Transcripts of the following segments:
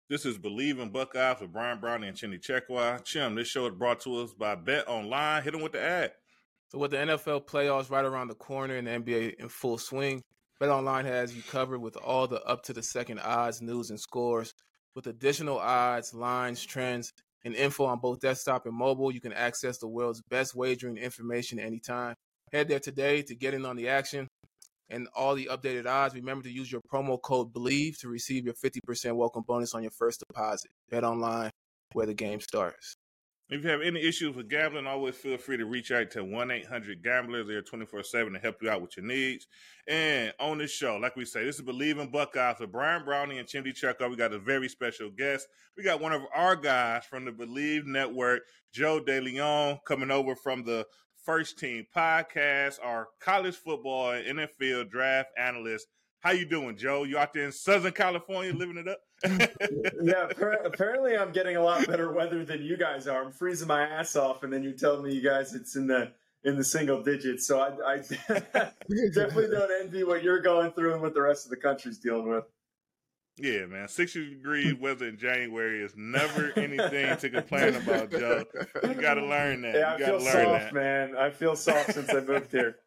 This is Believe in Buckeyes with Brian Brownie and Chindy Chekwa. Chim, this show is brought to us by Bet Online. Hit them with the ad. So with the NFL playoffs right around the corner and the NBA in full swing, Bet Online has you covered with all the up-to-the-second odds, news, and scores. With additional odds, lines, trends, and info on both desktop and mobile, you can access the world's best wagering information anytime. Head there today to get in on the action and all the updated odds. Remember to use your promo code BELIEVE to receive your 50% welcome bonus on your first deposit. Bet Online, where the game starts. If you have any issues with gambling, always feel free to reach out to 1-800-GAMBLERS. They're 24/7 to help you out with your needs. And on this show, like we say, this is Believe in Buckeyes with Brian Brownie and Chindy Chekwa. We got a very special guest. We got one of our guys from the Believe Network, Joe DeLeon, coming over from the First Team Podcast, our college football and NFL draft analyst. How you doing, Joe? You out there in Southern California living it up? Yeah, apparently I'm getting a lot better weather than you guys are. I'm freezing my ass off, and then you tell me you guys it's in the single digits. So I definitely don't envy what you're going through and what the rest of the country's dealing with. Yeah, man. 60-degree weather in January is never anything to complain about, Joe. You got to learn that. Yeah, I feel soft, man. I feel soft since I moved here.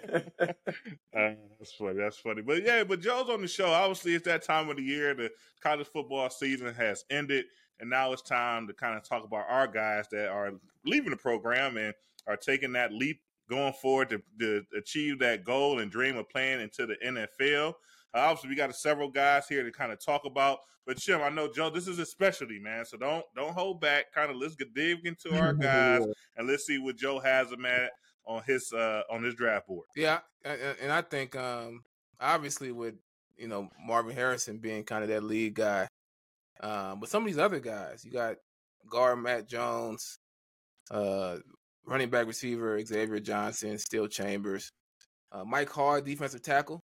That's funny. That's funny. But Joe's on the show. Obviously, it's that time of the year. The college football season has ended, and now it's time to kind of talk about our guys that are leaving the program and are taking that leap going forward to achieve that goal and dream of playing into the NFL. Obviously, we got several guys here to kind of talk about. But, Chim, I know, Joe, this is a specialty, man. So don't hold back. Kind of let's dig into our guys and let's see what Joe has them at on his draft board. Yeah, and I think obviously with Marvin Harrison being kind of that lead guy, but some of these other guys, you got guard Matt Jones, running back receiver Xavier Johnson, Steele Chambers, Mike Hard, defensive tackle.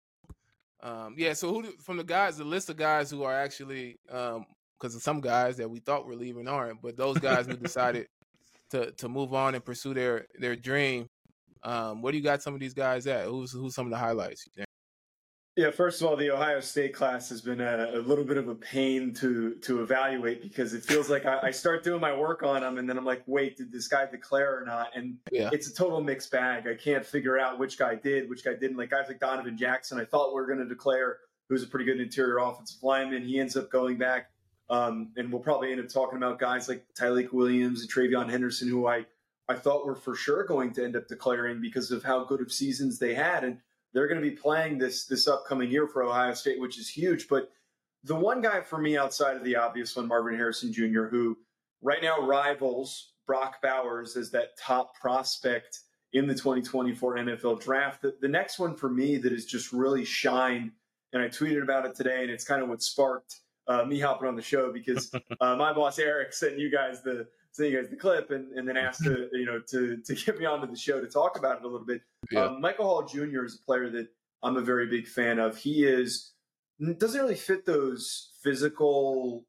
So who from the list of guys who are actually, because some guys that we thought were leaving aren't, but those guys who decided to move on and pursue their dream. Where do you got some of these guys at? Who's some of the highlights? Yeah, first of all, the Ohio State class has been a little bit of a pain to evaluate because it feels like I start doing my work on them and then I'm like, wait, did this guy declare or not? And It's a total mixed bag. I can't figure out which guy did, which guy didn't. Like guys like Donovan Jackson, I thought we were going to declare, who's a pretty good interior offensive lineman. He ends up going back, and we'll probably end up talking about guys like Tyleik Williams and Travion Henderson, who I thought were for sure going to end up declaring because of how good of seasons they had. And they're going to be playing this upcoming year for Ohio State, which is huge. But the one guy for me outside of the obvious one, Marvin Harrison Jr., who right now rivals Brock Bowers as that top prospect in the 2024 NFL draft. The next one for me that has just really shined, and I tweeted about it today, and it's kind of what sparked me hopping on the show because my boss Eric sent you guys the clip and then asked to get me onto the show to talk about it a little bit. Yeah. Michael Hall Jr. is a player that I'm a very big fan of. He doesn't really fit those physical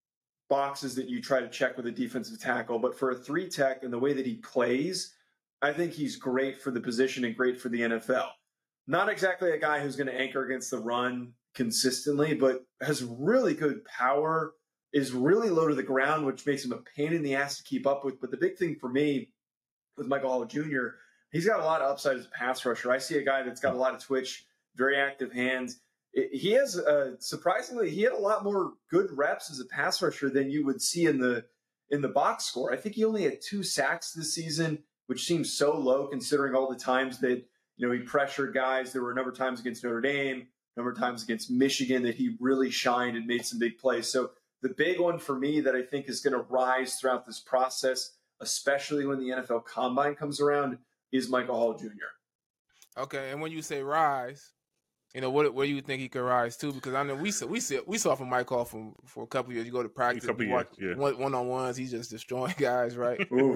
boxes that you try to check with a defensive tackle, but for a 3-tech and the way that he plays, I think he's great for the position and great for the NFL. Not exactly a guy who's going to anchor against the run consistently, but has really good power, is really low to the ground, which makes him a pain in the ass to keep up with. But the big thing for me with Michael Hall Jr., he's got a lot of upside as a pass rusher. I see a guy that's got a lot of twitch, very active hands. He has surprisingly, he had a lot more good reps as a pass rusher than you would see in the box score. I think he only had 2 sacks this season, which seems so low considering all the times that he pressured guys. There were a number of times against Notre Dame, a number of times against Michigan that he really shined and made some big plays. So the big one for me that I think is going to rise throughout this process, especially when the NFL Combine comes around, is Michael Hall Jr. Okay, and when you say rise, where do you think he could rise to? Because I know we saw from Mike Hall for a couple of years. You go to practice, one-on-ones, he's just destroying guys, right?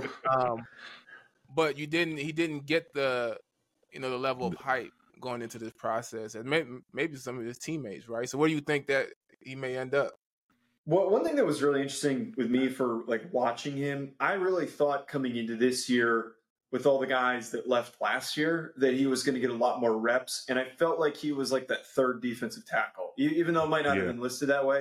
But he didn't get the the level of hype going into this process, and maybe some of his teammates, right? So where do you think that he may end up? Well, one thing that was really interesting with me for watching him, I really thought coming into this year with all the guys that left last year that he was going to get a lot more reps. And I felt like he was like that third defensive tackle, even though it might not have been listed that way.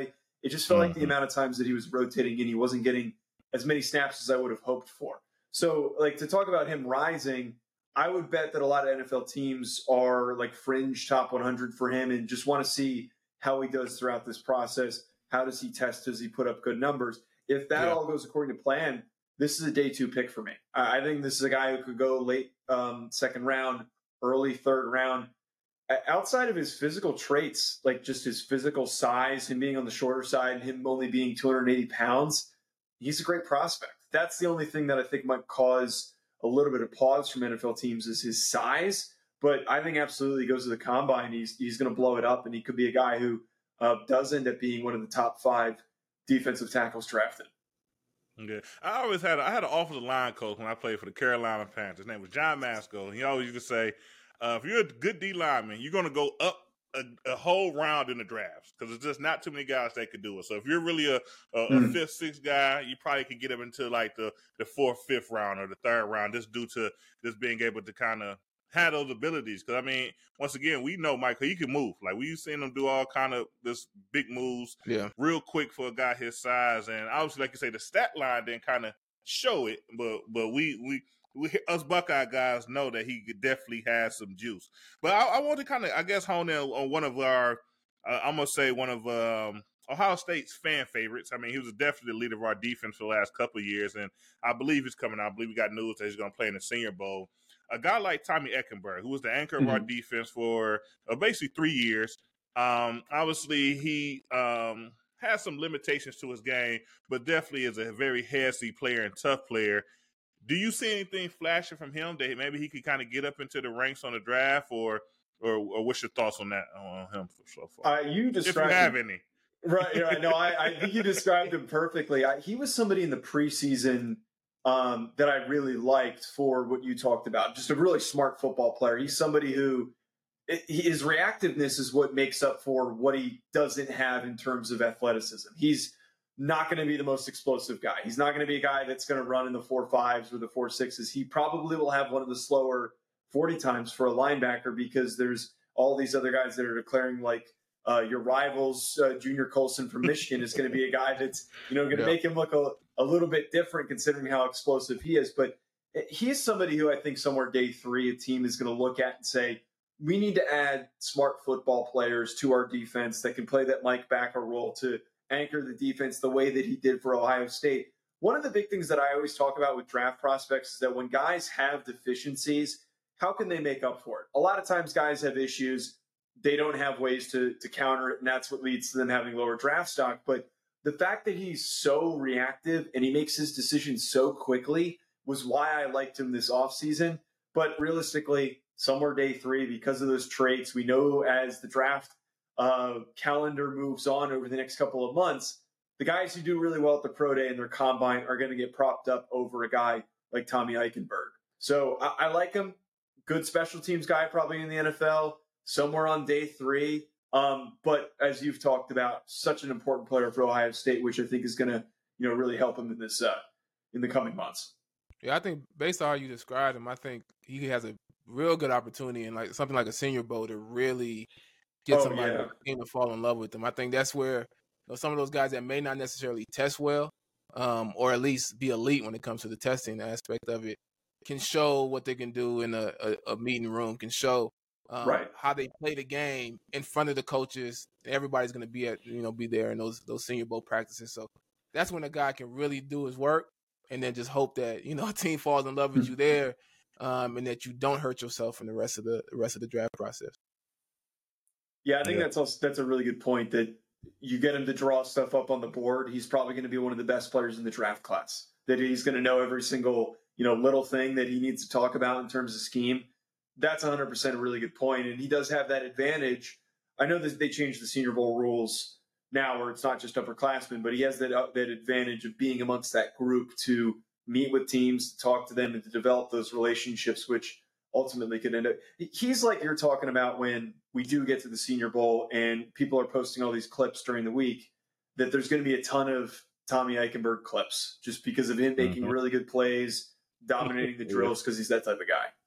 It just felt like the amount of times that he was rotating in, he wasn't getting as many snaps as I would have hoped for. So, like, to talk about him rising, I would bet that a lot of NFL teams are like fringe top 100 for him and just want to see how he does throughout this process. How does he test? Does he put up good numbers? If that all goes according to plan, this is a day 2 pick for me. I think this is a guy who could go late second round, early third round. Outside of his physical traits, like just his physical size, him being on the shorter side, him only being 280 pounds, he's a great prospect. That's the only thing that I think might cause a little bit of pause from NFL teams is his size. But I think absolutely he goes to the combine. He's going to blow it up, and he could be a guy who does end up being one of the top 5 defensive tackles drafted. Yeah, I had an offensive line coach when I played for the Carolina Panthers. His name was John Masco. He always used to say, if you're a good D lineman, you're going to go up a whole round in the drafts because there's just not too many guys that could do it. So if you're really a 5th, 6th guy, you probably could get up into like the 4th, 5th round or the 3rd round just due to just being able to kind of have those abilities. Because, I mean, once again, we know Michael, he can move. Like, we've seen him do all kind of this big moves real quick for a guy his size. And obviously, like you say, the stat line didn't kind of show it, but we us Buckeye guys know that he definitely has some juice. But I want to kind of, I guess, hone in on one of our, I'm going to say one of Ohio State's fan favorites. I mean, he was definitely the leader of our defense for the last couple of years, and I believe he's coming out. I believe we got news that he's going to play in the Senior Bowl. A guy like Tommy Eichenberg, who was the anchor of our defense for basically 3 years. Obviously, he has some limitations to his game, but definitely is a very heady player and tough player. Do you see anything flashing from him that maybe he could kind of get up into the ranks on the draft, or what's your thoughts on that on him so far? You described if you have any. Right. No, I think you described him perfectly. He was somebody in the preseason that I really liked for what you talked about. Just a really smart football player. He's somebody who his reactiveness is what makes up for what he doesn't have in terms of athleticism. He's not going to be the most explosive guy. He's not going to be a guy that's going to run in the 4.5s or the 4.6s. He probably will have one of the slower 40 times for a linebacker because there's all these other guys that are declaring like your rivals, Junior Colson from Michigan is going to be a guy that's, going to make him look a little bit different considering how explosive he is. But he is somebody who I think somewhere day 3, a team is going to look at and say, we need to add smart football players to our defense that can play that Mike Backer role to anchor the defense the way that he did for Ohio State. One of the big things that I always talk about with draft prospects is that when guys have deficiencies, how can they make up for it? A lot of times guys have issues. They don't have ways to counter it, and that's what leads to them having lower draft stock. But the fact that he's so reactive and he makes his decisions so quickly was why I liked him this offseason. But realistically, somewhere day 3, because of those traits, we know as the draft calendar moves on over the next couple of months, the guys who do really well at the pro day and their combine are going to get propped up over a guy like Tommy Eichenberg. So I like him. Good special teams guy, probably in the NFL, somewhere on day 3. But as you've talked about, such an important player for Ohio State, which I think is going to, really help him in this in the coming months. Yeah, I think based on how you described him, I think he has a real good opportunity in like something like a Senior Bowl to really get somebody to fall in love with them. I think that's where some of those guys that may not necessarily test well, or at least be elite when it comes to the testing aspect of it, can show what they can do in a meeting room, can show how they play the game in front of the coaches. Everybody's going to be there in those Senior Bowl practices. So that's when a guy can really do his work, and then just hope that a team falls in love with you there, and that you don't hurt yourself in the rest of the draft process. Yeah, I think that's a really good point, that you get him to draw stuff up on the board. He's probably going to be one of the best players in the draft class, that he's going to know every single, little thing that he needs to talk about in terms of scheme. That's 100% a really good point. And he does have that advantage. I know that they changed the Senior Bowl rules now where it's not just upperclassmen, but he has that advantage of being amongst that group to meet with teams, to talk to them, and to develop those relationships, which ultimately could end up. He's like you're talking about when we do get to the Senior Bowl and people are posting all these clips during the week, that there's going to be a ton of Tommy Eichenberg clips just because of him making really good plays, dominating the drills, because he's that type of guy.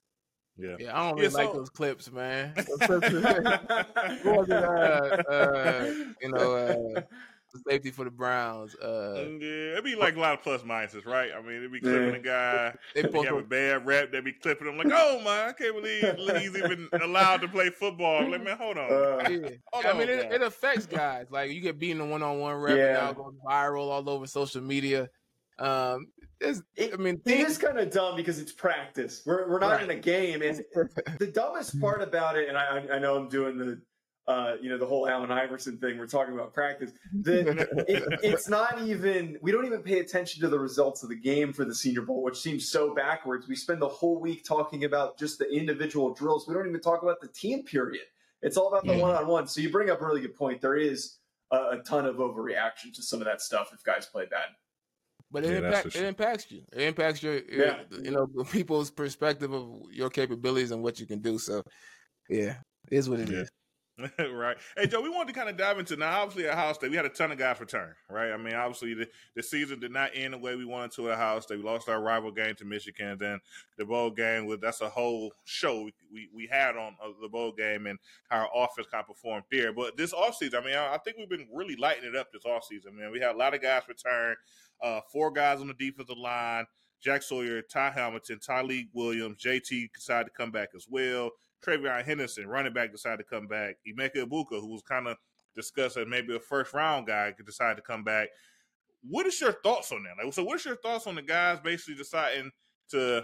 Yeah, I don't really like those clips, man. Those clips, the safety for the Browns. Yeah, it'd be like a lot of plus minuses, right? I mean, it'd be clipping the guy. They If he have a bad rep, they'd be clipping him like, "Oh man, I can't believe he's even allowed to play football." I'm like, man, hold on. It affects guys. Like you get beaten in one-on-one rep, and now it goes viral all over social media. It is kind of dumb because it's practice. We're not in a game, and the dumbest part about it, and I know I'm doing the the whole Allen Iverson thing. We're talking about practice. It's not even. We don't even pay attention to the results of the game for the Senior Bowl, which seems so backwards. We spend the whole week talking about just the individual drills. We don't even talk about the team period. It's all about the one-on-one. So you bring up a really good point. There is a ton of overreaction to some of that stuff if guys play bad. But it impacts you. It impacts your people's perspective of your capabilities and what you can do. So, yeah, it is what it is. Right. Hey, Joe, we wanted to kind of dive into now. Obviously, at Ohio State, we had a ton of guys return, right? I mean, obviously, the season did not end the way we wanted to at Ohio State. We lost our rival game to Michigan. Then the bowl game, that's a whole show we had on the bowl game and how our offense kind of performed there. But this offseason, I mean, I think we've been really lighting it up this offseason, man. We had a lot of guys return, 4 guys on the defensive line, Jack Sawyer, Ty Hamilton, Tyleik Williams, JT decided to come back as well. Travion Henderson, running back, decided to come back. Emeka Egbuka, who was kind of discussed as maybe a first-round guy, could decide to come back. What is your thoughts on that? So what's your thoughts on the guys basically deciding to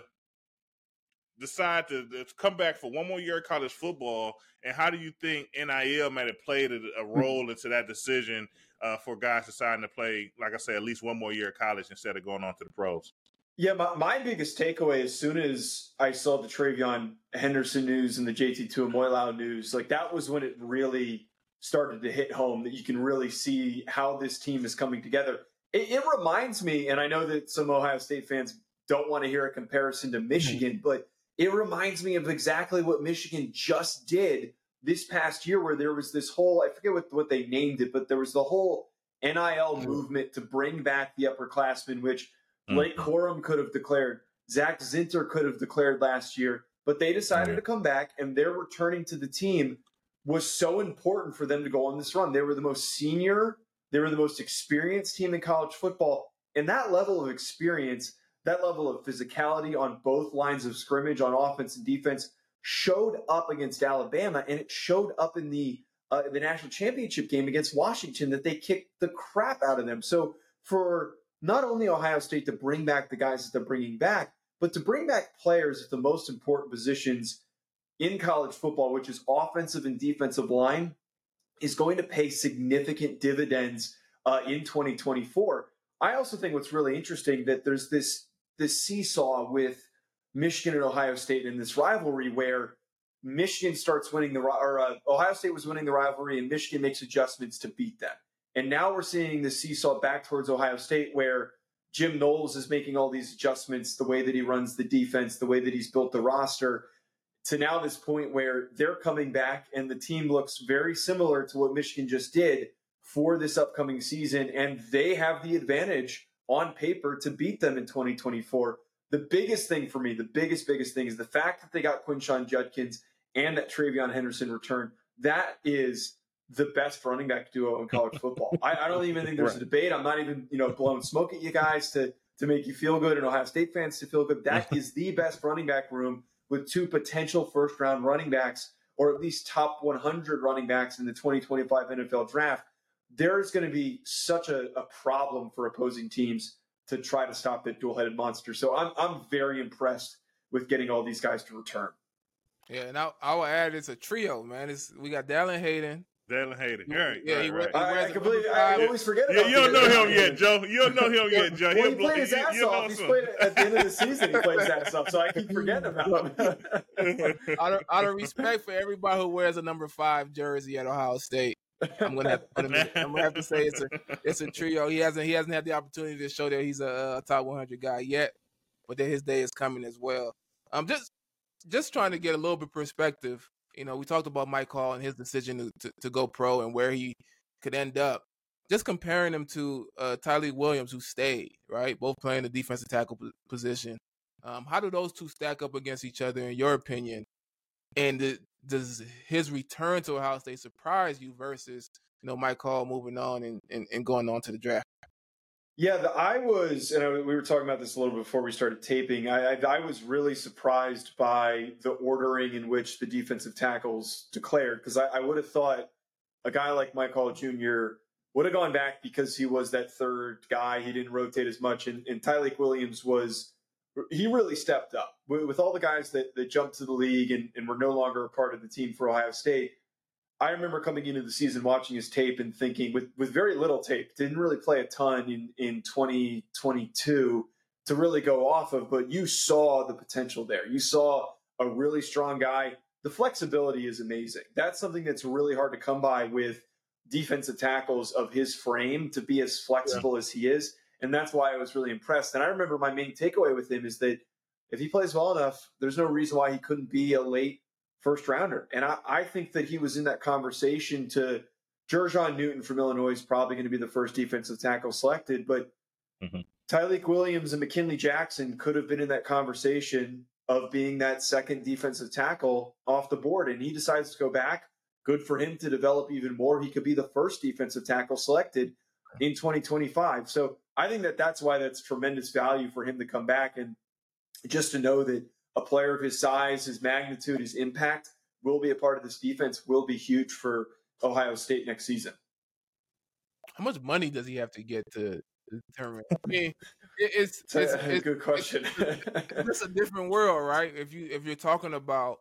come back for one more year of college football, and how do you think NIL might have played a role into that decision for guys deciding to play, like I said, at least one more year of college instead of going on to the pros? Yeah, my biggest takeaway as soon as I saw the Travion Henderson news and the JT Tuimoloau news, like that was when it really started to hit home that you can really see how this team is coming together. It reminds me, and I know that some Ohio State fans don't want to hear a comparison to Michigan, but it reminds me of exactly what Michigan just did this past year, where there was this whole, I forget what they named it, but there was the whole NIL movement to bring back the upperclassmen, which Blake Corum could have declared. Zach Zinter could have declared last year, but they decided to come back, and their returning to the team was so important for them to go on this run. They were the most senior, they were the most experienced team in college football, and that level of experience, that level of physicality on both lines of scrimmage, on offense and defense, showed up against Alabama, and it showed up in the national championship game against Washington that they kicked the crap out of them. So for not only Ohio State to bring back the guys that they're bringing back, but to bring back players at the most important positions in college football, which is offensive and defensive line, is going to pay significant dividends in 2024. I also think what's really interesting that there's this seesaw with Michigan and Ohio State in this rivalry where Michigan starts winning Ohio State was winning the rivalry and Michigan makes adjustments to beat them. And now we're seeing the seesaw back towards Ohio State where Jim Knowles is making all these adjustments, the way that he runs the defense, the way that he's built the roster, to now this point where they're coming back and the team looks very similar to what Michigan just did for this upcoming season. And they have the advantage on paper to beat them in 2024. The biggest thing for me, the biggest thing is the fact that they got Quinshon Judkins and that Travion Henderson return. That is the best running back duo in college football. I don't even think there's a debate. I'm not even, blowing smoke at you guys to make you feel good and Ohio State fans to feel good. That is the best running back room with 2 potential first-round running backs, or at least top 100 running backs in the 2025 NFL draft. There's going to be such a problem for opposing teams to try to stop that dual-headed monster. So I'm very impressed with getting all these guys to return. Yeah, and I'll add it's a trio, man. We got Dallin Hayden. Dallin Hayden. Right. Yeah, I always forget about you don't know him yet, Joe. You don't know him yet, Joe. Well, he played his ass off. He's played at the end of the season. He played his ass off, so I keep forgetting about him. Out of respect for everybody who wears a number 5 jersey at Ohio State, I'm gonna have to say it's a trio. He hasn't had the opportunity to show that he's a top 100 guy yet, but that his day is coming as well. Just trying to get a little bit of perspective. We talked about Mike Hall and his decision to go pro and where he could end up. Just comparing him to Tyleik Williams, who stayed, right? Both playing the defensive tackle position. How do those two stack up against each other, in your opinion? And does his return to Ohio State surprise you versus Mike Hall moving on and going on to the draft. Yeah, we were talking about this a little before we started taping. I was really surprised by the ordering in which the defensive tackles declared, because I would have thought a guy like Mike Hall Jr. would have gone back because he was that third guy. He didn't rotate as much, and Tyleik Williams he really stepped up with all the guys that jumped to the league and were no longer a part of the team for Ohio State. I remember coming into the season watching his tape and thinking, with very little tape, didn't really play a ton in 2022 to really go off of, but you saw the potential there. You saw a really strong guy. The flexibility is amazing. That's something that's really hard to come by with defensive tackles of his frame, to be as flexible as he is. And that's why I was really impressed. And I remember my main takeaway with him is that if he plays well enough, there's no reason why he couldn't be a late first rounder. And I think that he was in that conversation to Jer'Zhan Newton from Illinois is probably going to be the first defensive tackle selected, but Tyleik Williams and McKinley Jackson could have been in that conversation of being that second defensive tackle off the board. And he decides to go back. Good for him to develop even more. He could be the first defensive tackle selected in 2025. So I think that's why that's tremendous value for him to come back, and just to know that a player of his size, his magnitude, his impact will be a part of this defense will be huge for Ohio State next season. How much money does he have to get to determine? I mean, it's a good question. It's a different world, right? If you're talking about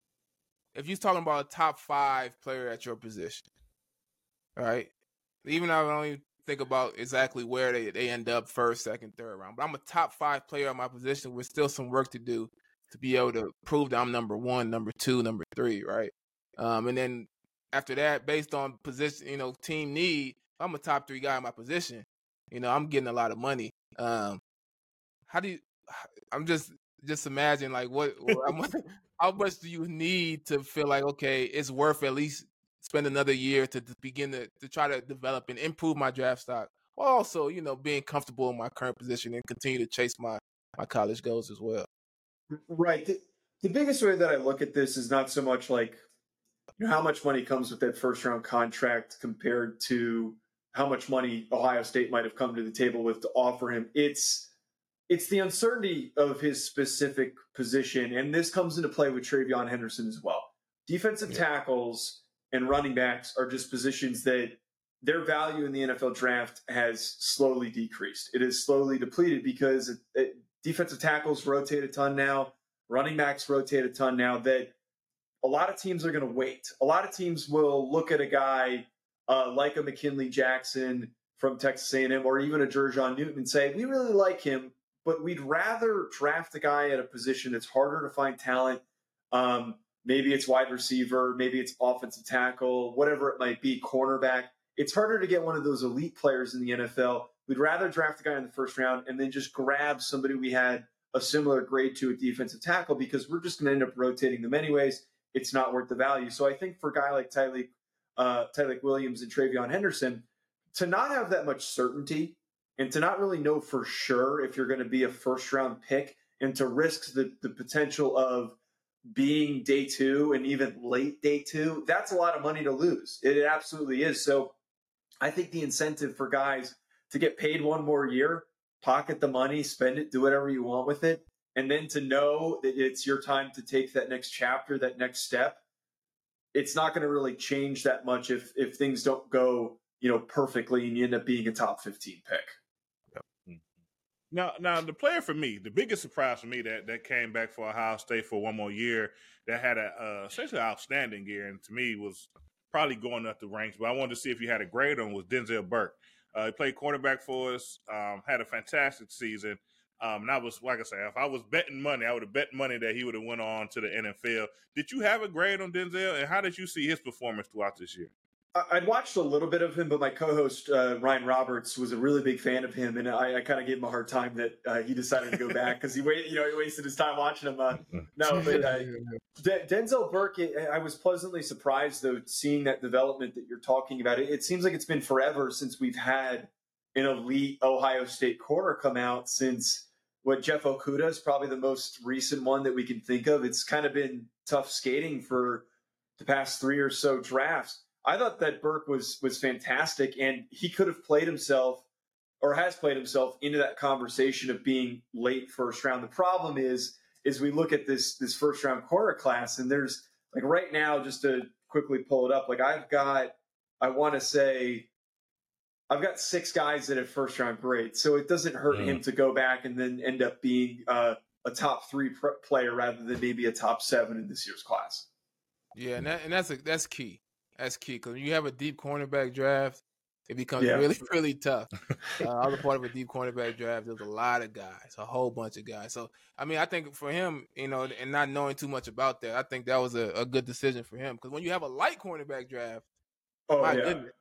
a top 5 player at your position, right? Even though I don't even think about exactly where they end up first, second, third round, but I'm a top 5 player at my position with still some work to do to be able to prove that I'm number 1, number 2, number 3, right? And then after that, based on position, team need, I'm a top 3 guy in my position. I'm getting a lot of money. I'm just imagine like how much do you need to feel like, okay, it's worth at least spend another year to begin to try to develop and improve my draft stock, while also, being comfortable in my current position and continue to chase my college goals as well. Right. The biggest way that I look at this is not so much like how much money comes with that first round contract compared to how much money Ohio State might have come to the table with to offer him. It's the uncertainty of his specific position, and this comes into play with TreVeyon Henderson as well. Defensive tackles and running backs are just positions that their value in the NFL draft has slowly decreased. It is slowly depleted because defensive tackles rotate a ton now. Running backs rotate a ton now, that a lot of teams are going to wait. A lot of teams will look at a guy like a McKinley Jackson from Texas A&M or even a Jer'Zhan Newton and say, we really like him, but we'd rather draft a guy at a position that's harder to find talent. Maybe it's wide receiver, maybe it's offensive tackle, whatever it might be, cornerback. It's harder to get one of those elite players in the NFL. We'd rather draft a guy in the first round and then just grab somebody we had a similar grade to a defensive tackle, because we're just going to end up rotating them anyways. It's not worth the value. So I think for a guy like Tyleik Williams and TreVeyon Henderson, to not have that much certainty and to not really know for sure if you're going to be a first round pick, and to risk the potential of being day 2 and even late day 2, that's a lot of money to lose. It absolutely is. So I think the incentive for guys to get paid one more year, pocket the money, spend it, do whatever you want with it, and then to know that it's your time to take that next chapter, that next step, it's not going to really change that much if things don't go, perfectly and you end up being a top 15 pick. Now, the player for me, the biggest surprise for me that came back for Ohio State for one more year, that had a essentially outstanding year, and to me was probably going up the ranks, but I wanted to see if you had a grade on, was Denzel Burke. He played quarterback for us, had a fantastic season. And I was, like I said, if I was betting money, I would have bet money that he would have went on to the NFL. Did you have a grade on Denzel, and how did you see his performance throughout this year? I'd watched a little bit of him, but my co-host, Ryan Roberts, was a really big fan of him, and I kind of gave him a hard time that he decided to go back because he wasted his time watching him. Denzel Burke, I was pleasantly surprised, though, seeing that development that you're talking about. It seems like it's been forever since we've had an elite Ohio State corner come out, since Jeff Okudah is probably the most recent one that we can think of. It's kind of been tough skating for the past 3 or so drafts. I thought that Burke was fantastic, and he could have played himself or has played himself into that conversation of being late first round. The problem is we look at this first round corner class, and there's like right now, just to quickly pull it up, like I've got 6 guys that have first round grades, so it doesn't hurt him to go back and then end up being a top 3 player rather than maybe a top 7 in this year's class. Yeah, and that's key. That's key because when you have a deep cornerback draft, it becomes really, really tough. I was a part of a deep cornerback draft. There's a lot of guys, a whole bunch of guys. So, I mean, I think for him, and not knowing too much about that, I think that was a good decision for him. Because when you have a light cornerback draft, goodness.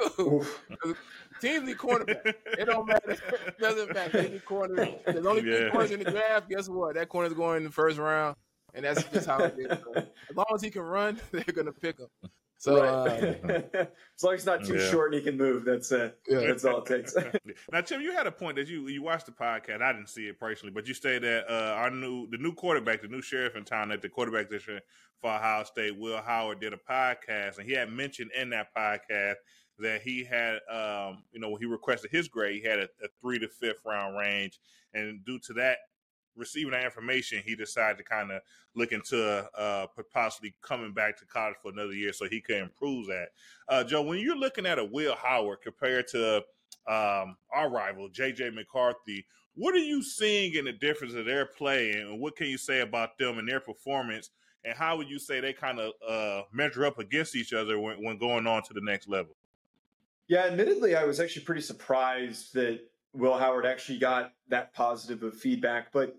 Teams need cornerback. It don't matter. It doesn't matter. They need corners. There's only 3 corners in the draft. Guess what? That corner's going in the first round, and that's just how it is. So, as long as he can run, they're going to pick him. So as long as he's not too short and he can move, that's all it takes. Now, Tim, you had a point that you watched the podcast. I didn't see it personally, but you stated that the new quarterback, the new sheriff in town at the quarterback position for Ohio State, Will Howard, did a podcast, and he had mentioned in that podcast that he had, when he requested his grade, he had a 3 to 5th round range, and due to that, receiving that information, he decided to kind of look into possibly coming back to college for another year so he could improve that. Joe, when you're looking at a Will Howard compared to our rival, J.J. McCarthy, what are you seeing in the difference of their play, and what can you say about them and their performance, and how would you say they kind of measure up against each other when going on to the next level? Yeah, admittedly, I was actually pretty surprised that Will Howard actually got that positive of feedback, but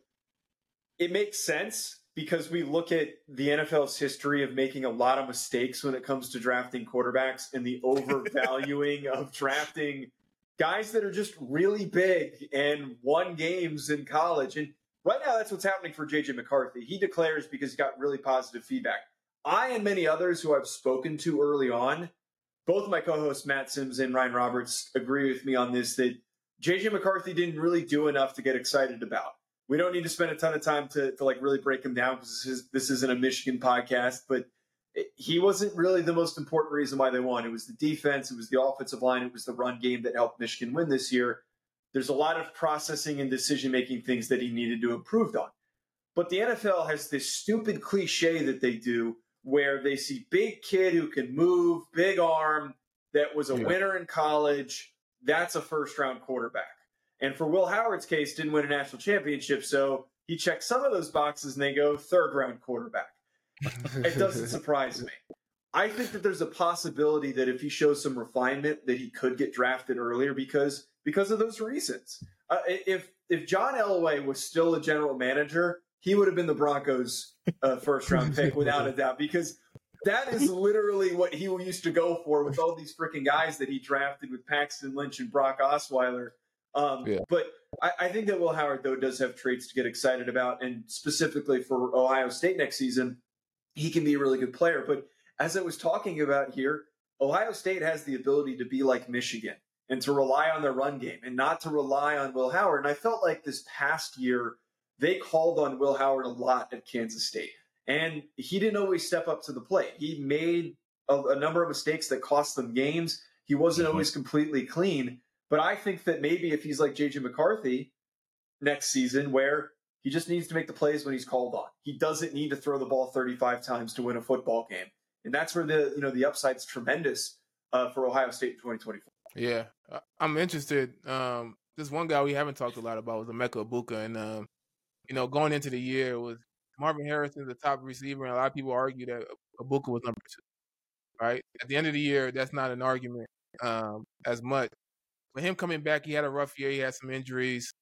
it makes sense because we look at the NFL's history of making a lot of mistakes when it comes to drafting quarterbacks and the overvaluing of drafting guys that are just really big and won games in college. And right now, that's what's happening for J.J. McCarthy. He declares because he got really positive feedback. I and many others who I've spoken to early on, both my co-hosts Matt Sims and Ryan Roberts agree with me on this, that J.J. McCarthy didn't really do enough to get excited about. We don't need to spend a ton of time to like really break him down because this isn't a Michigan podcast, but he wasn't really the most important reason why they won. It was the defense, it was the offensive line, it was the run game that helped Michigan win this year. There's a lot of processing and decision-making things that he needed to improve on. But the NFL has this stupid cliche that they do where they see big kid who can move, big arm, that was a winner in college. That's a first-round quarterback. And for Will Howard's case, didn't win a national championship, so he checked some of those boxes and they go third-round quarterback. It doesn't surprise me. I think that there's a possibility that if he shows some refinement that he could get drafted earlier because of those reasons. If John Elway was still a general manager, he would have been the Broncos' first-round pick without a doubt because that is literally what he used to go for with all these freaking guys that he drafted with Paxton Lynch and Brock Osweiler. But I think that Will Howard, though, does have traits to get excited about. And specifically for Ohio State next season, he can be a really good player. But as I was talking about here, Ohio State has the ability to be like Michigan and to rely on their run game and not to rely on Will Howard. And I felt like this past year, they called on Will Howard a lot at Kansas State. And he didn't always step up to the plate. He made a number of mistakes that cost them games. He wasn't always completely clean. But I think that maybe if he's like J.J. McCarthy next season, where he just needs to make the plays when he's called on. He doesn't need to throw the ball 35 times to win a football game. And that's where the upside's tremendous for Ohio State in 2024. Yeah, I'm interested. This one guy we haven't talked a lot about was Emeka Egbuka. And, going into the year with Marvin Harrison, the top receiver, and a lot of people argue that Egbuka was number 2, right? At the end of the year, that's not an argument as much. But him coming back, he had a rough year. He had some injuries.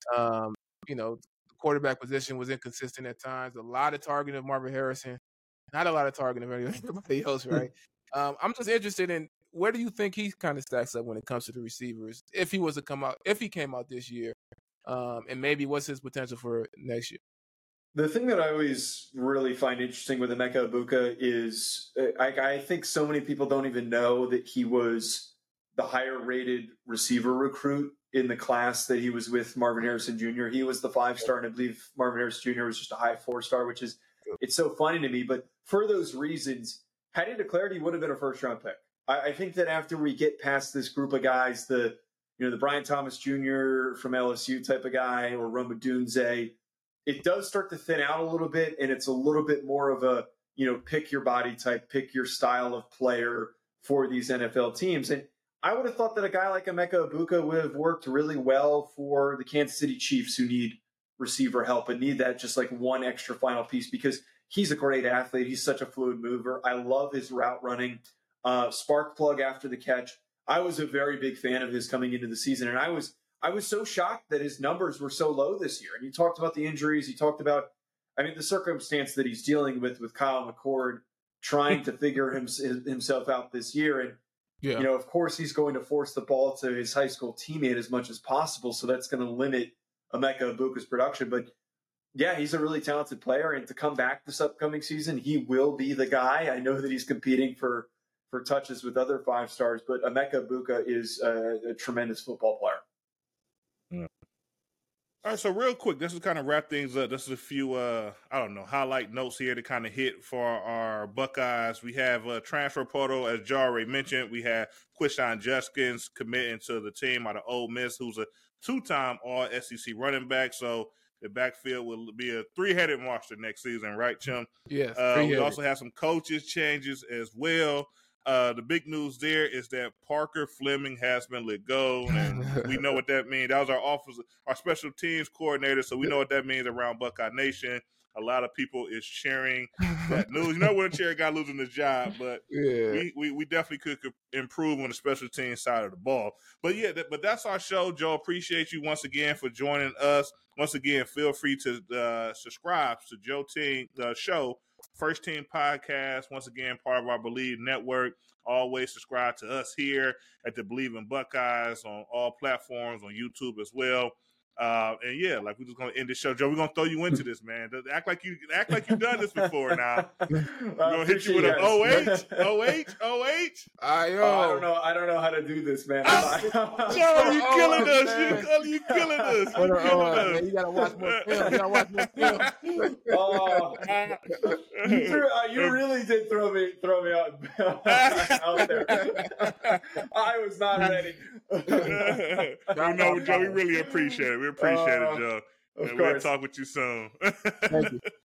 The quarterback position was inconsistent at times. A lot of targeting of Marvin Harrison. Not a lot of targeting of anybody else, right? I'm just interested in where do you think he kind of stacks up when it comes to the receivers? If he came out this year, and maybe what's his potential for next year? The thing that I always really find interesting with Emeka Egbuka is I think so many people don't even know that he was the higher-rated receiver recruit in the class that he was with Marvin Harrison Jr. He was the 5-star, and I believe Marvin Harrison Jr. was just a high 4-star, it's so funny to me. But for those reasons, had he declared, he would have been a first-round pick. I think that after we get past this group of guys, the Brian Thomas Jr. from LSU type of guy, or Rome Odunze, it does start to thin out a little bit, and it's a little bit more of a, pick your body type, pick your style of player for these NFL teams. And I would have thought that a guy like Emeka Egbuka would have worked really well for the Kansas City Chiefs, who need receiver help and need that just like one extra final piece, because he's a great athlete. He's such a fluid mover. I love his route running. Spark plug after the catch. I was a very big fan of his coming into the season, and I was so shocked that his numbers were so low this year. And you talked about the injuries. You talked about, the circumstance that he's dealing with Kyle McCord trying to figure himself out this year. And, of course, he's going to force the ball to his high school teammate as much as possible, so that's going to limit Emeka Egbuka's production. But, yeah, he's a really talented player, and to come back this upcoming season, he will be the guy. I know that he's competing for touches with other 5 stars, but Emeka Egbuka is a tremendous football player. Yeah. All right, so real quick, this is kind of wrap things up. This is a few, highlight notes here to kind of hit for our Buckeyes. We have a transfer portal, as Joe already mentioned. We have Quishon Judkins committing to the team out of Ole Miss, who's a 2-time All-SEC running back. So the backfield will be a 3-headed monster next season, right, Chim? Yes. We also have some coaches changes as well. The big news there is that Parker Fleming has been let go, and we know what that means. That was our special teams coordinator, so we know what that means around Buckeye Nation. A lot of people is sharing that news. You know, we're a cheer a guy losing his job, but we definitely could improve on the special teams side of the ball. But but that's our show, Joe. Appreciate you once again for joining us. Once again, feel free to subscribe to Joe Team show. First Team Podcast, once again, part of our Believe Network. Always subscribe to us here at the Believe in Buckeyes on all platforms, on YouTube as well. We're just gonna end the show, Joe. We're gonna throw you into this, man. Act like you've done this before. Now we're gonna hit you with an OH. I don't know how to do this, man. Joe, you killing us. You killing us. Man, you gotta watch more film. You really did throw me out there. I was not ready. No, Joe, we really appreciate it. We appreciate it, Joe. Of course. We'll talk with you soon. Thank you.